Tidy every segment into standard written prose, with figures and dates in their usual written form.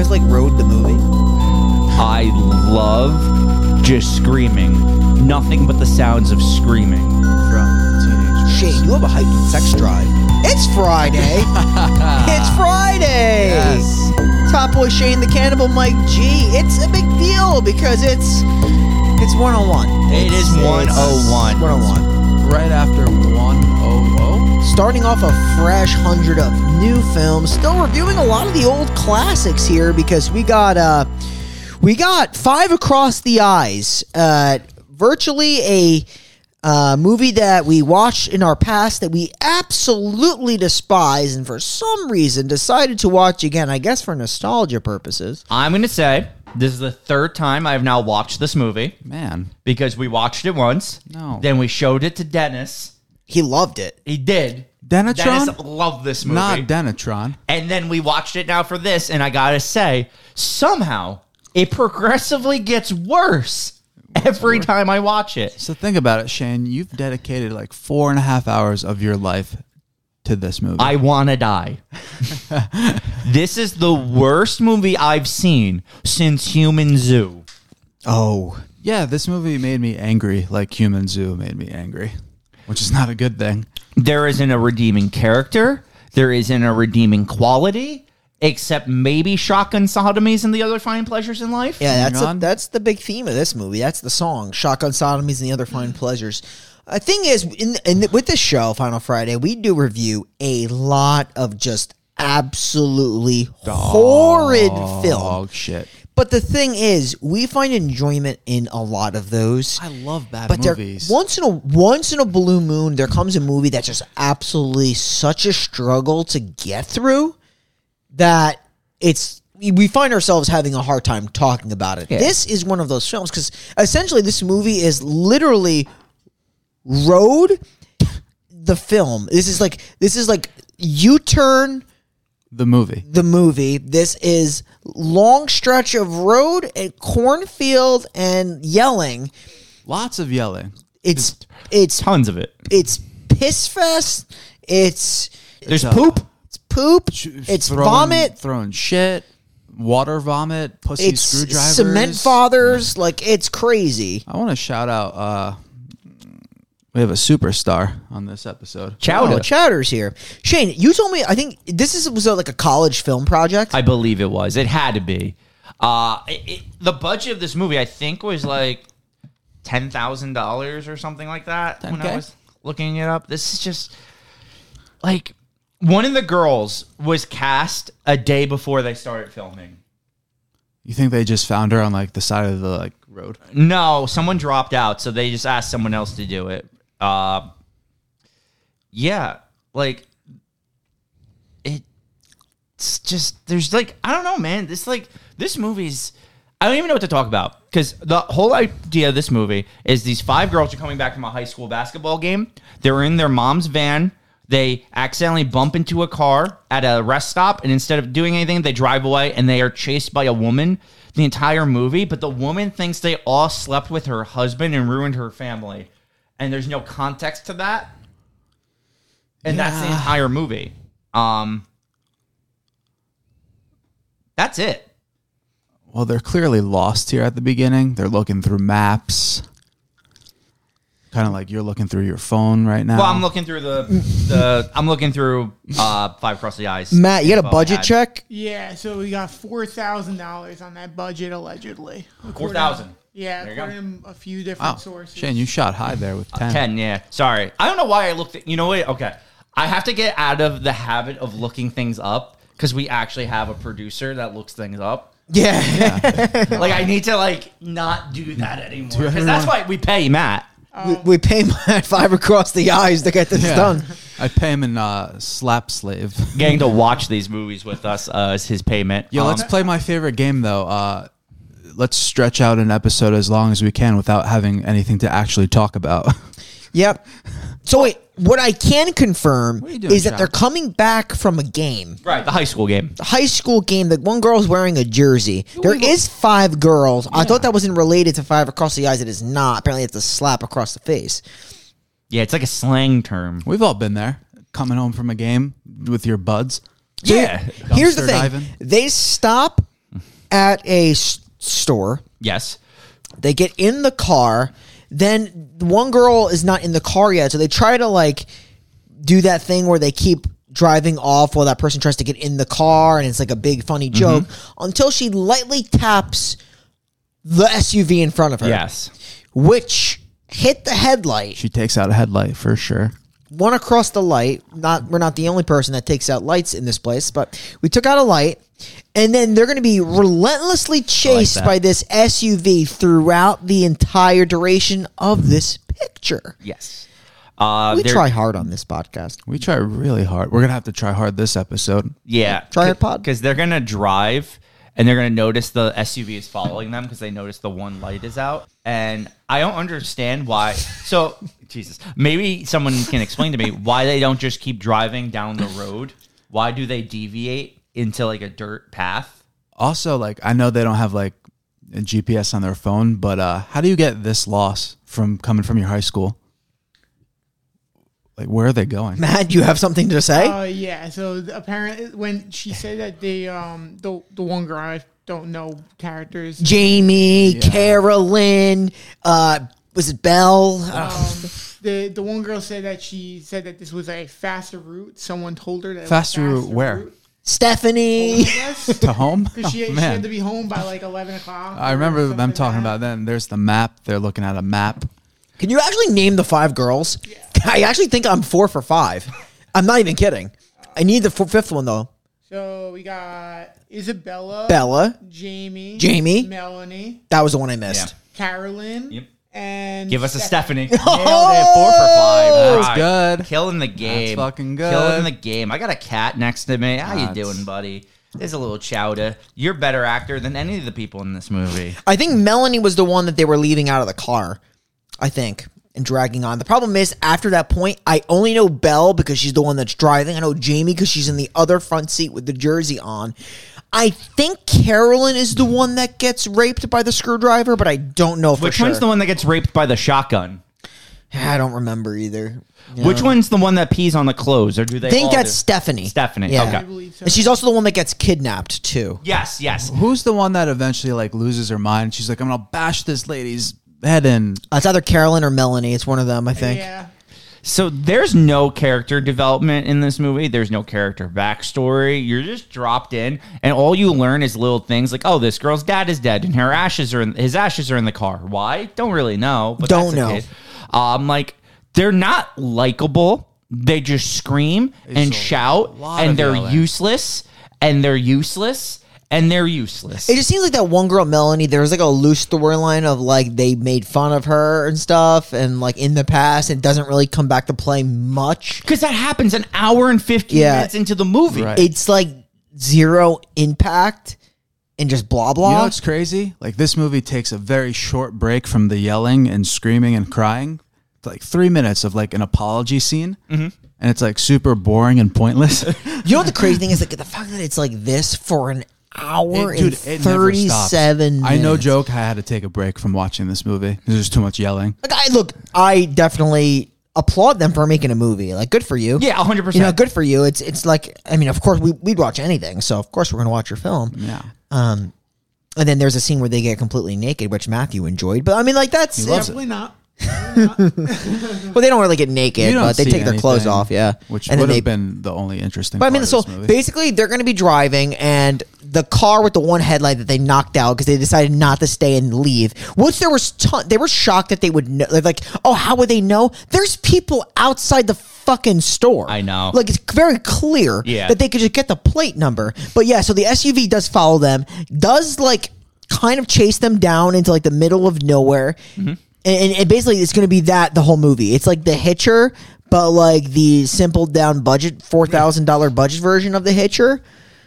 guys like Road the movie? I love just screaming. Nothing but the sounds of screaming from teenage Shane, you have a heightened sex drive. It's Friday. It's Friday. Yes. Top Boy Shane, the Cannibal Mike G. It's a big deal because it's 101. It is 101. 101. Right after 100. Starting off a fresh 100 of new films. Still reviewing a lot of the old classics here because we got Five Across the Eyes. Virtually a movie that we watched in our past that we absolutely despise and for some reason decided to watch again, I guess for nostalgia purposes. I'm going to say this is the third time I've now watched this movie. Man. Because we watched it once. No. Then we showed it to Dennis. He loved it. He did. Denatron? Dennis loved this movie. Not Denatron. And then we watched it now for this, and I gotta say, somehow it progressively gets worse every time I watch it. So think about it, Shane. You've dedicated like 4.5 hours of your life to this movie. I wanna die. This is the worst movie I've seen since Human Zoo. Oh. Yeah, this movie made me angry like Human Zoo made me angry, which is not a good thing. There isn't a redeeming character. There isn't a redeeming quality, except maybe shotgun sodomies and the other fine pleasures in life. Yeah, Hang that's the big theme of this movie. That's the song, Shotgun Sodomies and the Other Fine Pleasures. The thing is, with this show, Final Friday, we do review a lot of just absolutely horrid film. Dog shit. But the thing is, we find enjoyment in a lot of those. I love bad But movies. once in a blue moon, there comes a movie that's just absolutely such a struggle to get through that we find ourselves having a hard time talking about it. Yeah. This is one of those films because essentially this movie is literally Road, the film. This is like U-Turn. The movie. The movie. This is long stretch of road and cornfield and yelling. Lots of yelling. It's Tons of it. It's piss fest. It's There's poop. It's poop. It's vomit. Throwing shit. Water vomit. Pussy It's screwdrivers. cement fathers. Like, it's crazy. I want to shout out. We have a superstar on this episode. Chowder. Oh, Chowder's here. Shane, you told me, I think this was like a college film project. I believe it was. It had to be. The budget of this movie, I think, was like $10,000 or something like that when I 10K? was looking it up. This is just like one of the girls was cast a day before they started filming. You think they just found her on like the side of the road? No, someone dropped out, so they just asked someone else to do it. Yeah, like it's just there's like I don't know, man. This movie's I don't even know what to talk about because the whole idea of this movie is these 5 girls are coming back from a high school basketball game. They're in their mom's van. They accidentally bump into a car at a rest stop, and instead of doing anything, they drive away, and they are chased by a woman the entire movie. But the woman thinks they all slept with her husband and ruined her family, and there's no context to that. And that's the entire movie. That's it. Well, they're clearly lost here at the beginning. They're looking through maps. Kind of like you're looking through your phone right now. Well, I'm looking through I'm looking through Five Across the Eyes. Matt, you got a budget check? Yeah, so we got $4,000 on that budget, allegedly. 4,000. Yeah, There you go. according to a few different sources. Shane, you shot high there with 10. 10, yeah. Sorry. I don't know why I looked at... You know what? Okay. I have to get out of the habit of looking things up because we actually have a producer that looks things up. Yeah. Like, I need to, not do that anymore. Because that's why we pay Matt. We pay Matt 5 across the eyes to get this done. I pay him in Slap Slave. Getting to watch these movies with us is his payment. Yo, let's play my favorite game, though. Let's stretch out an episode as long as we can without having anything to actually talk about. Yep. So wait, what I can confirm What are you doing, is that Chuck? they're coming back from a game. Right, the high school game. The high school game. The one girl's wearing a jersey. There is 5 girls. I thought that wasn't related to 5 across the eyes. It is not. Apparently it's a slap across the face. Yeah, it's like a slang term. We've all been there. Coming home from a game with your buds. Yeah. Here's the Dumpster thing. diving. They stop at a store. Yes. They get in the car. Then one girl is not in the car yet, so they try to like do that thing where they keep driving off while that person tries to get in the car, and it's like a big funny joke until she lightly taps the SUV in front of her. Yes. Which hit the headlight. She takes out a headlight for sure. One across the light. We're not the only person that takes out lights in this place, but we took out a light, and then they're going to be relentlessly chased that. by this SUV throughout the entire duration of this picture. Yes. We try hard on this podcast. We try really hard. We're gonna have to try hard this episode. Yeah. Try hard pod. Because they're going to drive and they're going to notice the SUV is following them because they notice the one light is out. And I don't understand why. So, Jesus, maybe someone can explain to me why they don't just keep driving down the road. Why do they deviate into like a dirt path? Also, like I know they don't have like a GPS on their phone, but how do you get this loss from coming from your high school? Like, where are they going? Matt, you have something to say? Yeah. So apparently, when she said that the one girl, I don't know characters. Jamie, Carolyn, was it Belle? The one girl said that this was a faster route. Someone told her that Faster route where? Stephanie. To home? Because she had to be home by like 11 o'clock. I remember them talking about then. There's the map. They're looking at a map. Can you actually name the 5 girls? Yeah. I actually think I'm 4 for 5. I'm not even kidding. I need the 5th one, though. So we got Isabella. Bella. Jamie. Melanie. That was the one I missed. Yeah. Carolyn. Yep. And Give us a Stephanie. Oh! Nailed it. 4 for 5. That's good. Killing the game. That's fucking good. Killing the game. I got a cat next to me. How you That's- doing, buddy? There's a little chowder. You're a better actor than any of the people in this movie. I think Melanie was the one that they were leaving out of the car, I think, and dragging on. The problem is, after that point, I only know Belle because she's the one that's driving. I know Jamie because she's in the other front seat with the jersey on. I think Carolyn is the one that gets raped by the screwdriver, but I don't know for Which sure. one's the one that gets raped by the shotgun? I don't remember either. Yeah. Which one's the one that pees on the clothes, or do they? I think all that's do? Stephanie. Stephanie. Yeah. Okay. I believe so. And she's also the one that gets kidnapped, too. Yes. Who's the one that eventually like loses her mind? She's like, I'm gonna bash this lady's head in. It's either Carolyn or Melanie. It's one of them, I think. Yeah. So there's no character development in this movie. There's no character backstory. You're just dropped in, and all you learn is little things like, oh, this girl's dad is dead, and his ashes are in the car. Why? Don't really know. But Don't that's know. Okay. Like they're not likable. They just scream and shout, lot and of they're yelling. useless, and they're useless, and they're useless. It just seems like that one girl, Melanie, there was like a loose storyline of like they made fun of her and stuff, and like in the past, it doesn't really come back to play much. Because that happens an hour and 15 minutes into the movie. Right. It's like zero impact and just blah blah. You know what's crazy? Like this movie takes a very short break from the yelling and screaming and crying. It's like 3 minutes of like an apology scene, and it's like super boring and pointless. You know what the crazy thing is? Like the fact that it's like this for an hour and it never stops. 37 minutes. I no joke. I had to take a break from watching this movie. There's too much yelling. Like, I definitely applaud them for making a movie. Like, good for you. Yeah, 100%. You know, good for you. It's like, I mean, of course we'd watch anything, so of course we're gonna watch your film. Yeah. And then there's a scene where they get completely naked, which Matthew enjoyed. But I mean, like that's loves Definitely not. well, they don't really get naked, You don't but they see take their clothes anything, off, yeah. Which and would then have been the only interesting But I part mean, of so this movie. basically, they're going to be driving, and the car with the one headlight that they knocked out because they decided not to stay and leave. Once there was, they were shocked that they would know. Like, oh, how would they know? There's people outside the fucking store. I know. Like, it's very clear that they could just get the plate number. But yeah, so the SUV does follow them, does like kind of chase them down into like the middle of nowhere. And basically, it's going to be that the whole movie. It's like The Hitcher, but like the simple down budget, $4,000 budget version of The Hitcher.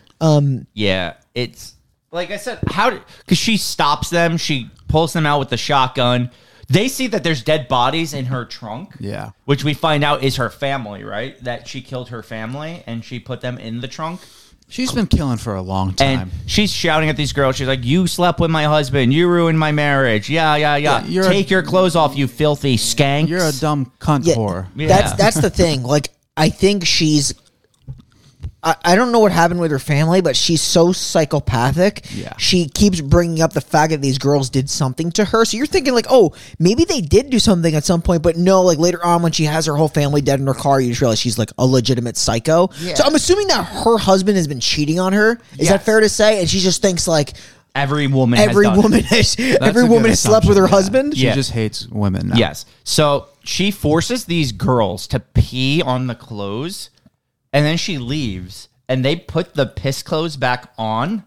Yeah, it's like I said, because she stops them, she pulls them out with the shotgun. They see that there's dead bodies in her trunk. Yeah. Which we find out is her family, right? That she killed her family and she put them in the trunk. She's been killing for a long time. And she's shouting at these girls. She's like, you slept with my husband. You ruined my marriage. Yeah. Take your clothes off, you filthy skanks. You're a dumb cunt whore. Yeah. That's the thing. Like, I think she's I don't know what happened with her family, but she's so psychopathic. Yeah. She keeps bringing up the fact that these girls did something to her. So you're thinking like, oh, maybe they did do something at some point, but no, like later on when she has her whole family dead in her car, you just realize she's like a legitimate psycho. Yeah. So I'm assuming that her husband has been cheating on her. Is that Yes. fair to say? And she just thinks like Every woman every has done woman it. has That's every a woman good has slept with her assumption, yeah. husband. She Yeah. just hates women now. Yes. So she forces these girls to pee on the clothes, and then she leaves, and they put the piss clothes back on.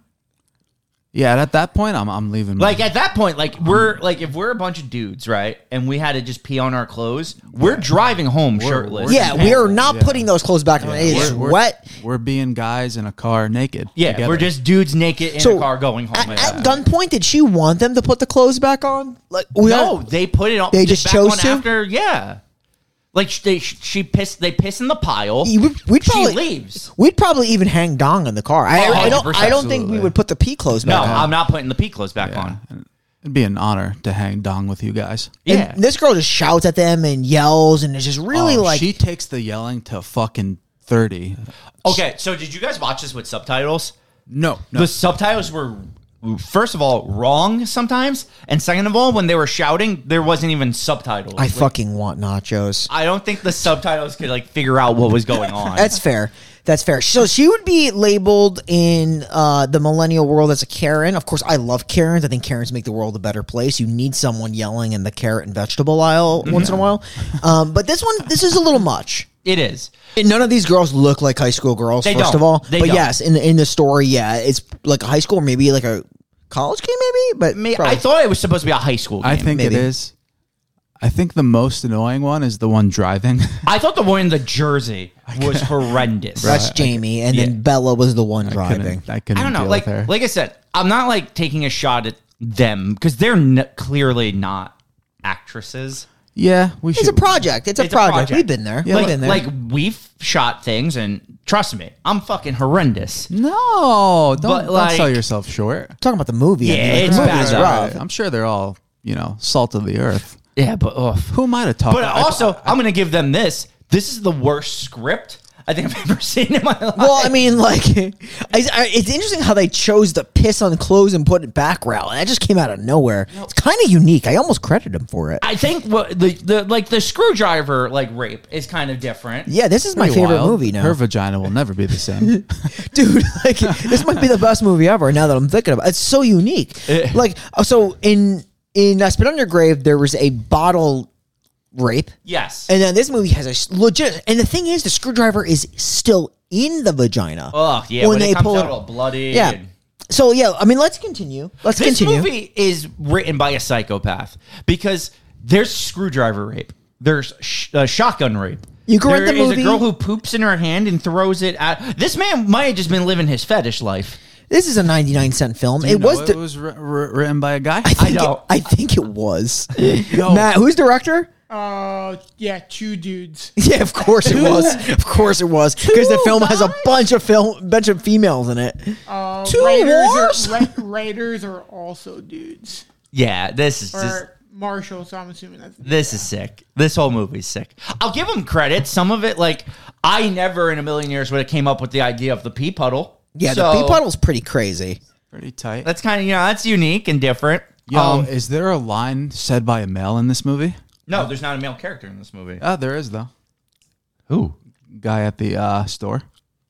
Yeah, at that point, I'm leaving. Like at that point, like we're like if we're a bunch of dudes, right, and we had to just pee on our clothes, we're driving home shirtless. Yeah, we are not Yeah. putting those clothes back on. It's wet. We're being guys in a car naked. Yeah, together. we're just dudes naked in So, a car going home. At gunpoint, did she want them to put the clothes back on? Like No, they put it on. They just back chose on to? after. Yeah, like she pissed. They piss in the pile. We'd she probably leaves. We'd probably even hang dong in the car. I don't 100%. think we Absolutely. would put the pee clothes No, back on. I'm not putting the pee clothes back Yeah. on. It'd be an honor to hang dong with you guys. Yeah, And this girl just shouts at them and yells, and it's just really Oh, like she takes the yelling to fucking 30. okay. So did you guys watch this with subtitles? No, The subtitles were, first of all, wrong sometimes, and second of all, when they were shouting, there wasn't even subtitles. I fucking want nachos. I don't think the subtitles could like figure out what was going on. That's fair. That's fair. So she would be labeled in the millennial world as a Karen. Of course, I love Karens. I think Karens make the world a better place. You need someone yelling in the carrot and vegetable aisle once in a while. But this is a little much. It is. And none of these girls look like high school girls, They first don't. of all. They but don't. yes, in the story, yeah, it's like a high school or maybe like a college game, maybe. But I probably. thought it was supposed to be a high school game. I think maybe. it is. I think the most annoying one is the one driving. I thought the one in the jersey was horrendous. That's Jamie, and then Bella was the one driving. I couldn't I don't know. deal Like with her. I said, I'm not like taking a shot at them because they're clearly not actresses. Yeah, we should. It's a project. It's a project. We've been there. Yeah, We've like, been there. like we've shot things, and trust me, I'm fucking horrendous. No, But, don't like- sell yourself short. talking about the movie. Yeah, like, it's the movie bad is though. rough. I'm sure they're all, salt of the earth. Yeah, but Who am I to talk But about? also, I'm gonna give them this. This is the worst script I think I've ever seen in my life. Well, I mean, like, it's interesting how they chose to piss on clothes and put it back route. That just came out of nowhere. It's kind of unique. I almost credit him for it. I think what the screwdriver rape is kind of different. Yeah, this is my Pretty favorite wild. movie now. Her vagina will never be the same. Dude, like, this might be the best movie ever now that I'm thinking about it. It's so unique. Like, so in Spit on Your Grave, there was a bottle rape. Yes. And then this movie has a legit. And the thing is, the screwdriver is still in the vagina. Oh yeah, when it comes out all bloody. Yeah. and- So yeah, I mean, let's continue. Let's This continue. movie is written by a psychopath because there's screwdriver rape, there's shotgun rape. You can rent There the is movie. a girl who poops in her hand and throws it at. This man might have just been living his fetish life. This is a 99-cent film. You It know was. it was written by a guy. I think it was. Matt, who's director? Yeah, two dudes. Yeah, of course it was. Of course it was. Because the film has a bunch of females in it. Two wars? Raiders are also dudes. Yeah, this is just. Or Marshall, so I'm assuming that's. This is sick. This whole movie's sick. I'll give them credit. Some of it, I never in a million years would have came up with the idea of the pee puddle. Yeah, So, the pee puddle's pretty crazy. Pretty tight. That's kind of that's unique and different. Yo, is there a line said by a male in this movie? No, there's not a male character in this movie. Oh, there is though. Who? Guy at the store.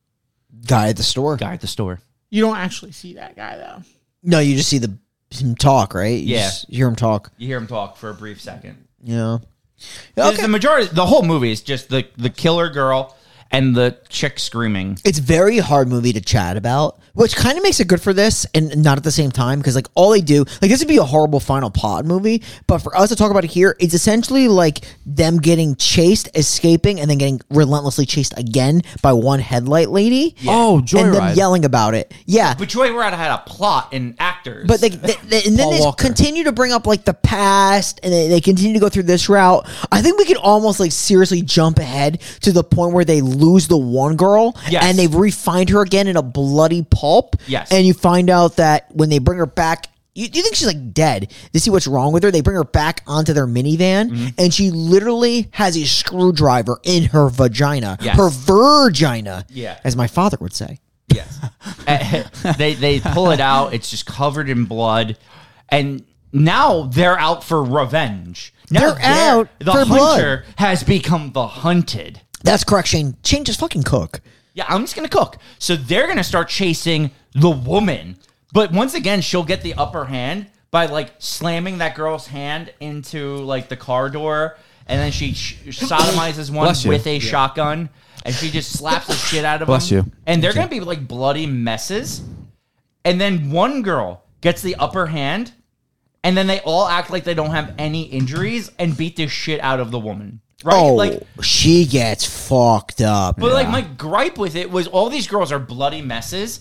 Guy at the store. Guy at the store. You don't actually see that guy though. No, you just see him talk, right? You Yeah. just hear him talk. You hear him talk for a brief second. Yeah. Okay. The majority, the whole movie is just the killer girl and the chick screaming. It's a very hard movie to chat about, which kind of makes it good for this and not at the same time because all they do, this would be a horrible final plot movie, but for us to talk about it here, it's essentially like them getting chased, escaping, and then getting relentlessly chased again by one headlight lady. Oh, And them Joyride. yelling about it. Yeah. But Joyride had a plot and actors. But they and then Paul they Walker. continue to bring up the past, and they continue to go through this route. I think we could almost seriously jump ahead to the point where they lose the one girl, Yes. and they re-find her again in a bloody pulp. Yes. And you find out that when they bring her back you think she's like dead to see what's wrong with her. They bring her back onto their minivan, and she literally has a screwdriver in her vagina, Yes. her virgina, Yeah. as my father would say. Yes. They pull it out. It's just covered in blood. And now they're out for revenge. Now They're out the for hunter has become the hunted. That's correct, Shane. Shane, just fucking cook. Yeah, I'm just going to cook. So they're going to start chasing the woman. But once again, she'll get the upper hand by like slamming that girl's hand into like the car door. And then she sodomizes one Bless you. with a shotgun. And she just slaps the shit out of Bless him. you. And they're going to be like bloody messes. And then one girl gets the upper hand. And then they all act like they don't have any injuries and beat the shit out of the woman. Right? Oh, Like, she gets fucked up. but like my gripe with it was all these girls are bloody messes.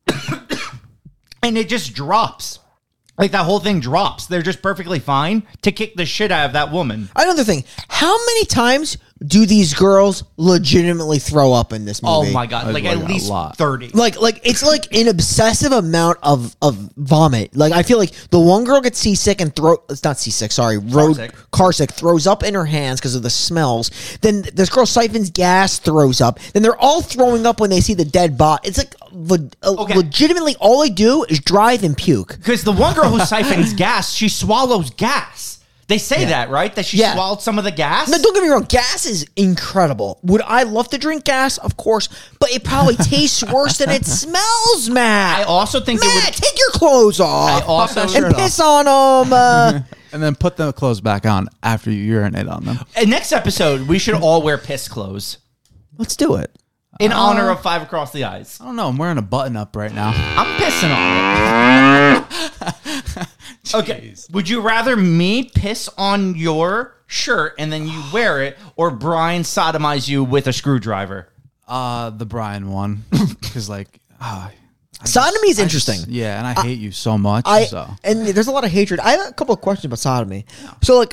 And it just drops. Like that whole thing drops. They're just perfectly fine to kick the shit out of that woman. Another thing, how many times do these girls legitimately throw up in this movie? Oh my god! Like at like a least lot. 30. Like it's like an obsessive amount of vomit. Like I feel like the one girl gets seasick and it's not seasick, sorry, car sick, throws up in her hands because of the smells. Then this girl siphons gas, throws up. Then they're all throwing up when they see the dead body. It's like legitimately all they do is drive and puke. Because the one girl who siphons gas, she swallows gas. They say that, right? That she Yeah. swallowed some of the gas. No, don't get me wrong. Gas is incredible. Would I love to drink gas? Of course, but it probably tastes worse than it smells, Matt. I also think it Matt, would. take your clothes off. I also and piss on them. And then put the clothes back on after you urinate on them. Next episode, we should all wear piss clothes Let's do it. in honor of Five Across the Eyes. I don't know. I'm wearing a button up right now. I'm pissing on it. Okay. Would you rather me piss on your shirt and then you wear it, or Brian sodomize you with a screwdriver? The Brian one. Because, like, Sodomy is interesting. yeah, and I hate you so much. And there's a lot of hatred. I have a couple of questions about sodomy. So, like,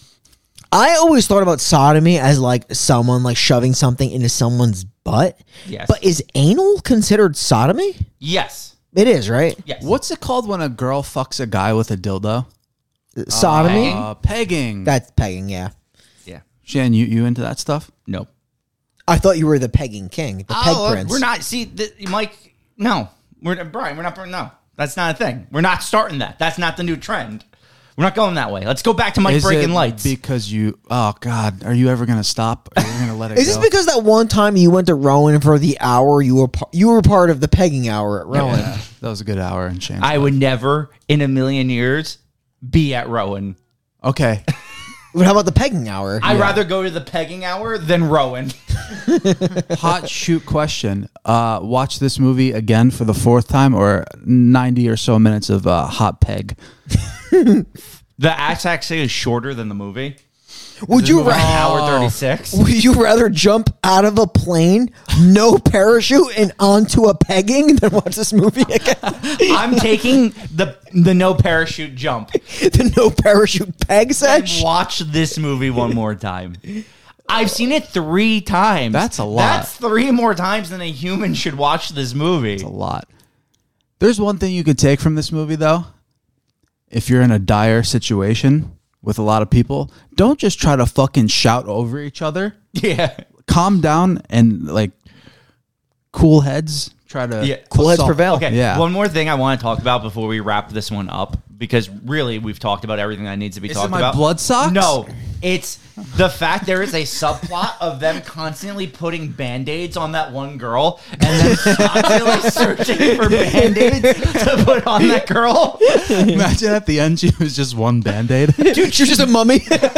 I always thought about sodomy as like someone like shoving something into someone's butt. Yes. But is anal considered sodomy? Yes. It is, right? Yes. What's it called when a girl fucks a guy with a dildo? Sodomy. Pegging. That's pegging. Yeah. Yeah. Shan, you into that stuff? No. I thought you were the pegging king, the peg prince. We're not. See, Mike. No. Brian. We're not. No. That's not a thing. We're not starting that. That's not the new trend. We're not going that way. Let's go back to Mike Is breaking it lights. because you? Oh God, are you ever gonna stop? Are you gonna let it Is go? this because that one time you went to Rowan for the hour you were part of the pegging hour at Rowan? Yeah, that was a good hour in Shane's I would never in a million years be at Rowan. Okay. But how about the pegging hour? I'd rather go to the pegging hour than Rowan. Hot shoot question. Watch this movie again for the fourth time, or 90 or so minutes of hot peg? The act actually is shorter than the movie. Would you An hour 36. Would you rather jump out of a plane, no parachute, and onto a pegging than watch this movie again? I'm taking the no parachute jump The no parachute peg and sesh? watch this movie one more time. I've seen it 3 times. That's a lot. That's 3 more times than a human should watch this movie. A lot. There's one thing you could take from this movie, though. If you're in a dire situation with a lot of people, don't just try to fucking shout over each other. Yeah. Calm down and, like, cool heads. Try to Yeah. Cool heads prevail. Okay, Yeah. one more thing I want to talk about before we wrap this one up, because really we've talked about everything that needs to be Is talked it my about. blood socks? No, it's the fact there is a subplot of them constantly putting Band-Aids on that one girl and then constantly searching for Band-Aids to put on that girl. Imagine at the end she was just one Band-Aid. Dude, she's just a mummy.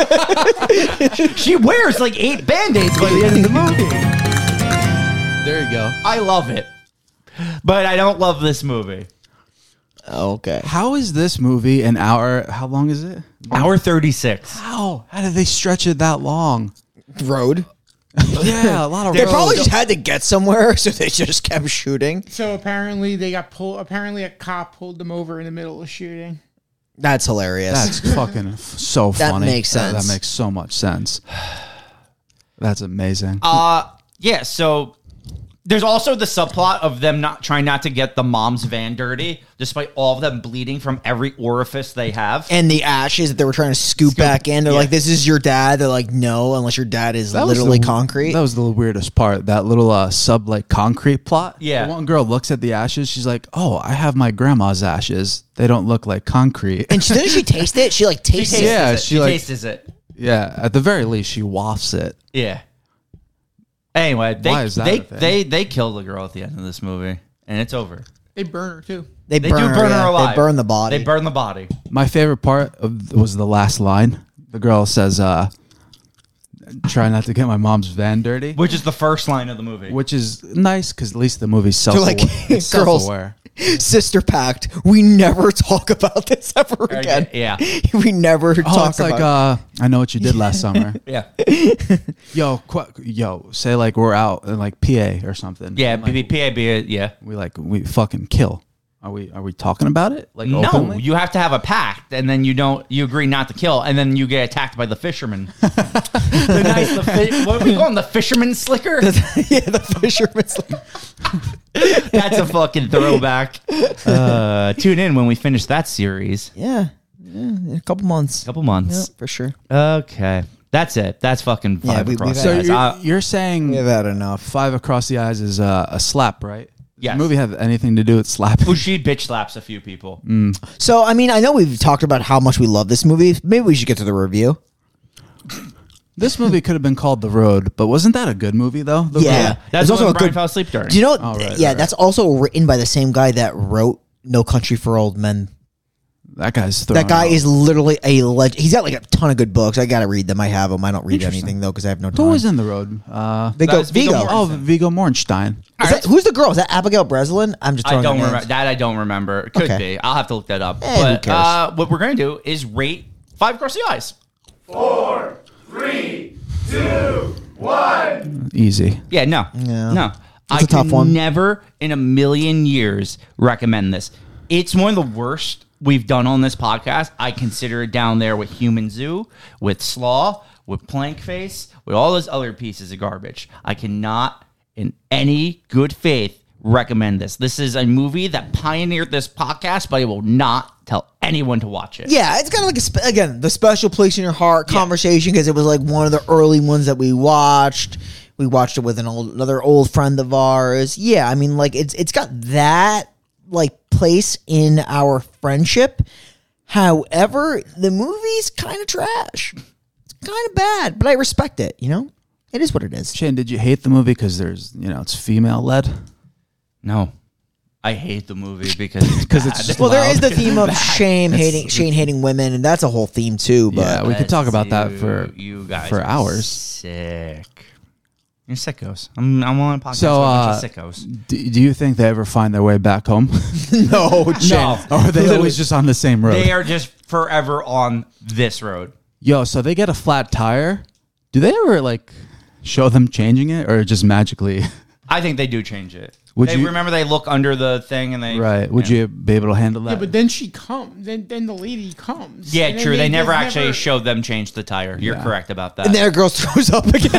She wears like 8 Band-Aids by the end of the movie. There you go. I love it. But I don't love this movie. Okay. How is this movie an hour? How long is it? Hour 36. How did they stretch it that long? Road. Yeah, a lot of They roads. probably just had to get somewhere, so they just kept shooting. So apparently they got pulled. Apparently a cop pulled them over in the middle of shooting. That's hilarious. That's fucking so That funny. makes sense. That makes so much sense. That's amazing. Yeah, so There's also the subplot of them trying not to get the mom's van dirty, despite all of them bleeding from every orifice they have. And the ashes that they were trying to scoop back in. They're like, this is your dad. They're like, no, unless your dad is literally concrete. That was the weirdest part. That little sub like concrete plot. Yeah. The one girl looks at the ashes. She's like, oh, I have my grandma's ashes. They don't look like concrete. And didn't she taste it? She like tastes it. Yeah, She like- tastes it. Yeah, at the very least, she wafts it. Yeah. Anyway, Why is that a thing? they kill the girl at the end of this movie, and it's over. They burn her too. They They burn do burn her alive. They burn the body. They burn the body. My favorite part was the last line. The girl says, try not to get my mom's van dirty. Which is the first line of the movie. Which is nice because at least the movie's They're like, girls, self-aware. sister pact. We never talk about this ever again. Yeah. We never Oh, talk it's like, about I know what you did last summer. Yeah. Yo, say like we're out in like PA or something. Yeah, And, like, PAB, yeah. we fucking kill. Are we talking about it? Like No, openly? you have to have a pact, and then you agree not to kill, and then you get attacked by the fisherman. What are we calling the fisherman slicker? yeah, the fisherman's like, That's a fucking throwback. Tune in when we finish that series. yeah, in a couple months. Couple months. Yeah, for sure. Okay, that's it. That's fucking Yeah, five we've across. had- So the eyes. you're saying We've had enough. Five Across the Eyes is a slap, right? Does Yes. the movie have anything to do with slapping? She bitch slaps a few people. So, I mean, I know we've talked about how much we love this movie. Maybe we should get to the review. This movie could have been called The Road, but wasn't that a good movie though? The Yeah. Road? That's There's also also a Brian good- fell asleep during. Do you know? Oh, right, yeah, right. that's also written by the same guy that wrote No Country for Old Men. That guy's That guy out. is literally a legend. He's got like a ton of good books. I gotta read them. I have them. I don't read anything though because I have no time. Who was in The Road? Viggo, That's Viggo Viggo. Mortensen. Oh, Viggo Mortenstein. Who's the girl? Is that Abigail Breslin? I'm just I throwing don't out remember names. that. I don't remember. Could Okay. be. I'll have to look that up. Who But cares? what we're gonna do is rate Five Across the Eyes. Easy. Yeah, no. Yeah. I It's a tough could one. never in a million years recommend this. It's one of the worst we've done on this podcast. I consider it down there with Human Zoo, with Slaw, with Plank Face, with all those other pieces of garbage. I cannot, in any good faith, recommend this. This is a movie that pioneered this podcast, but I will not tell anyone to watch it. Yeah, it's kind of like again the special place in your heart conversation because it was like one of the early ones that we watched. We watched it with another old friend of ours. Yeah, I mean, like it's got that like place in our friendship. However, the movie's kind of trash. It's kind of bad, but I respect it. You know, it is what it is. Shane, did you hate the movie because it's female led? No. I hate the movie because it's bad. Well, there is the theme of Shane hating women, and that's a whole theme too. But Yeah, we could talk about that you guys for are hours. Sick. You're sickos. I'm on a podcast So, with a bunch of sickos. do you think they ever find their way back home? no, No. Or are they always just on the same road? They are just forever on this road. Yo, so they get a flat tire. Do they ever like show them changing it or just magically? I think they do change it. Would They you- remember they look under the thing and they Right. Would you be able to handle that? Yeah, but then she comes. Then the lady comes. Yeah, And then true. They never just actually showed them change the tire. You're correct about that. and then a girl throws up again.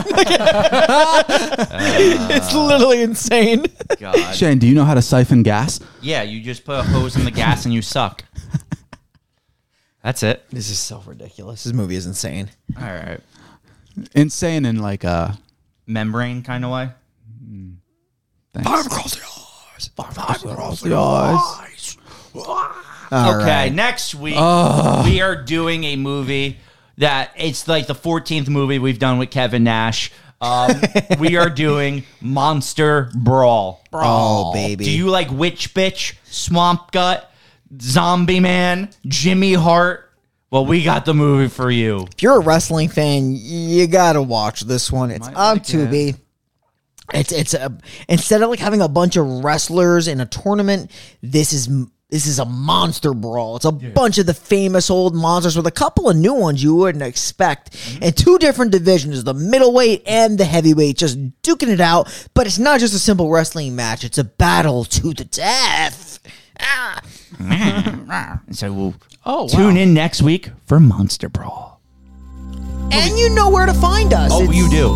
It's literally insane. God. Shane, do you know how to siphon gas? Yeah, you just put a hose in the gas and you suck. That's it. This is so ridiculous. This movie is insane. All right. Insane in like Membrane kind of way. thanks. across the eyes. Across the eyes. Okay, next week we are doing a movie that it's like the 14th movie we've done with Kevin Nash. We are doing Monster Brawl. Oh, baby. Do you like Witch Bitch, Swamp Gut, Zombie Man, Jimmy Hart? Well, we got the movie for you. If you're a wrestling fan, you gotta watch this one. It's Might on like Tubi. It's instead of like having a bunch of wrestlers in a tournament, this is a monster brawl. It's a bunch of the famous old monsters with a couple of new ones you wouldn't expect, and two different divisions: the middleweight and the heavyweight, just duking it out. But it's not just a simple wrestling match; it's a battle to the death. So we'll tune in next week for Monster Brawl. And you know where to find us. Oh, you do.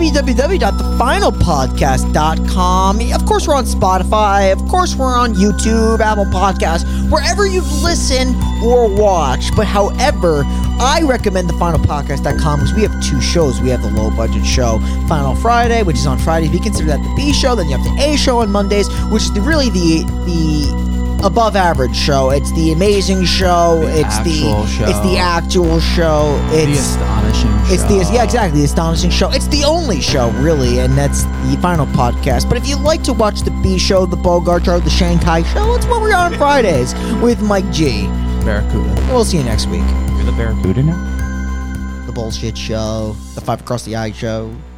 www.thefinalpodcast.com. Of course, we're on Spotify. Of course, we're on YouTube, Apple Podcasts, wherever you've listened or watched. But however, I recommend thefinalpodcast.com because we have 2 shows. We have the low-budget show, Final Friday, which is on Fridays. We consider that the B show. Then you have the A show on Mondays, which is really the above average show. It's the amazing show. It's the actual show. The astonishing show. It's exactly, the astonishing show. It's the only show, really, and that's the Final Podcast. But if you'd like to watch the B show, the Bogart show, the Shanghai show, it's what we're on Fridays with Mike G. Barracuda. We'll see you next week. You're the Barracuda now? The Bullshit Show, the 5 Across the Eye Show.